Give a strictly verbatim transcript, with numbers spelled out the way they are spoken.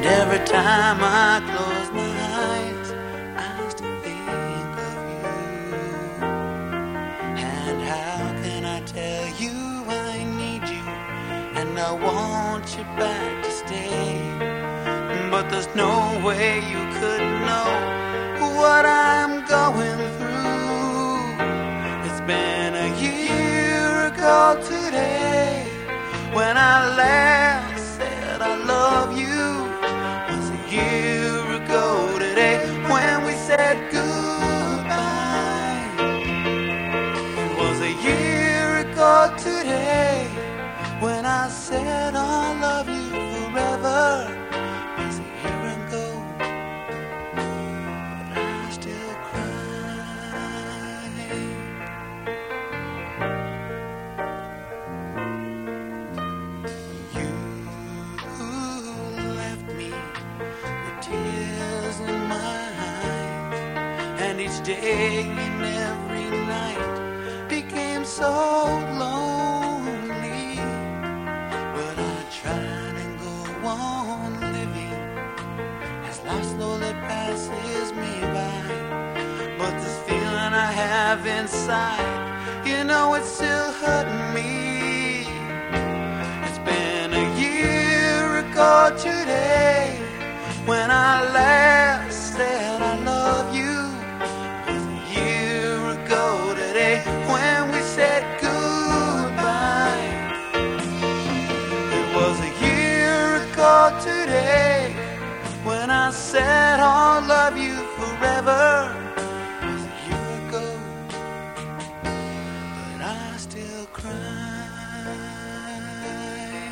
every time I close my eyes, I still think of you. And how can I tell you I need you and I want you back to stay? But there's no way you could know what I'm going through. It's been a year ago today when I last said I love you. Was a year ago today when we said goodbye. It was a year ago today when I said I'll love you forever. Was a year ago, but I still cry. You left me with tears in my eyes, and each day and every night became so lonely. But I tried and go on living as life slowly passes me by. But this feeling I have inside, you know it's still hurting me. It's been a year ago today when I last said I love you. It was a year ago today when we said goodbye. It was a year ago today when I said I'll love you forever. It was a year ago, but I still cry.